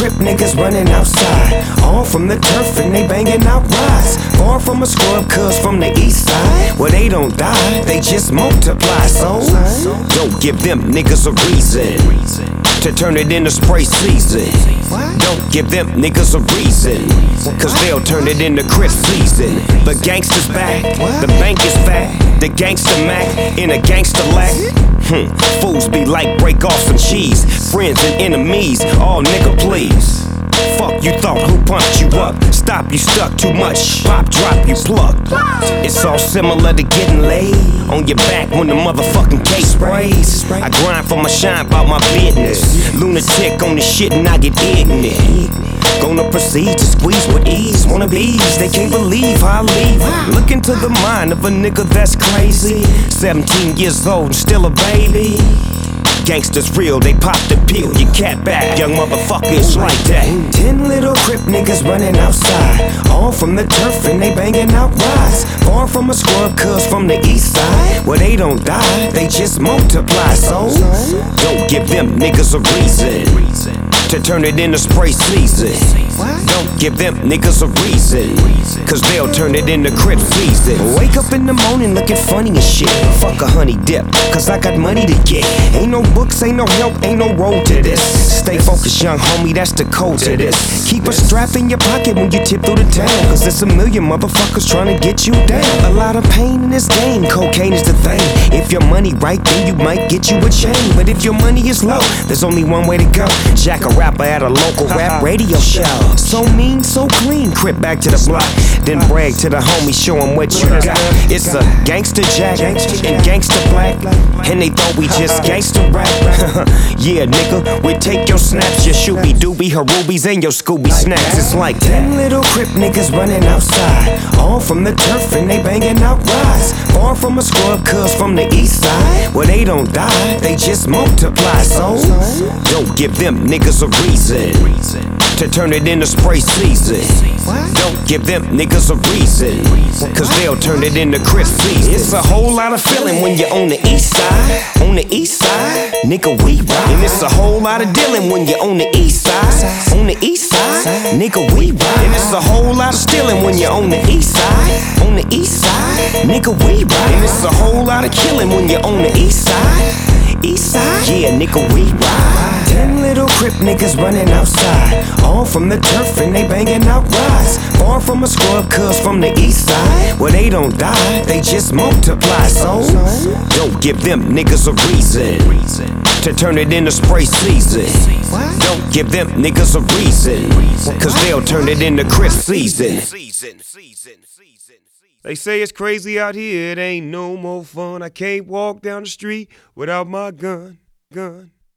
Crip niggas running outside, all from the turf and they banging out rides. Far from a scrub, cuz from the east side, where they don't die, they just multiply. So don't give them niggas a reason to turn it into spray season. Don't give them niggas a reason, cause they'll turn it into Crip season. The gangster's back, the bank is fat, the gangster Mac in a gangster lack. Fools be like break off some cheese, friends and enemies, all nigga please. Fuck you thought, who pumped you up? Stop, you stuck too much, pop, drop, you plucked. It's all similar to getting laid on your back when the motherfucking case sprays. I grind for my shine, about my business. Lunatic on the shit and I get ignorant. Gonna proceed to squeeze with ease. Wannabes, they can't believe how I leave. Look into the mind of a nigga that's crazy. 17 years old and still a baby. Gangsters real, they pop the pill, you cat back, young motherfuckers like that. 10 little Crip niggas running outside, all from the turf and they banging out rides. Far from a scrub, cuz from the east side, where they don't die, they just multiply. So don't give them niggas a reason to turn it into spray season. Don't give them niggas a reason, cause they'll turn it into Crip season. Wake up in the morning looking funny as shit. Fuck a honey dip, cause I got money to get. Ain't no books, ain't no help, ain't no road to this. Stay focused, young homie, that's the code to this. Keep a strap in your pocket when you tip through the town, cause there's a million motherfuckers trying to get you down. A lot of pain in this game, cocaine is the thing. If your money right, then you might get you a chain. But if your money is low, there's only one way to go. Jack a rapper at a local rap radio show. So mean, so clean, Crip back to the block. Then brag to the homies, show them what you got. It's a gangster Jack and gangster Black, and they thought we just gangster rap. Yeah, nigga, we take your snaps, your shooby dooby, Harubies, and your Scooby snacks. It's like 10 little Crip niggas running outside, all from the turf and they banging out rides. Far from a scrub, cuz from the east side, where they don't die, they just multiply. So don't give them niggas a reason to turn it into spray season. Don't give them niggas a reason, cause they'll turn it into Crip season. It's a whole lot of feeling when you're on the east side. On the east side, nigga, we ride. And it's a whole lot of dealing when you're on the east side. On the east side, nigga, we ride. And it's a whole lot of stealing when you're on the east side. On the east side, nigga, we ride. And it's a whole lot of killing when you're on the east side. East side, yeah, nigga, we ride. 10 little Crip niggas running outside, all from the turf and they banging out rides. Far from a scrub, cuz from the east side, where they don't die, they just multiply. So don't give them niggas a reason to turn it into spray season. Don't give them niggas a reason, cause they'll turn it into Crip season. They say it's crazy out here, it ain't no more fun. I can't walk down the street without my gun.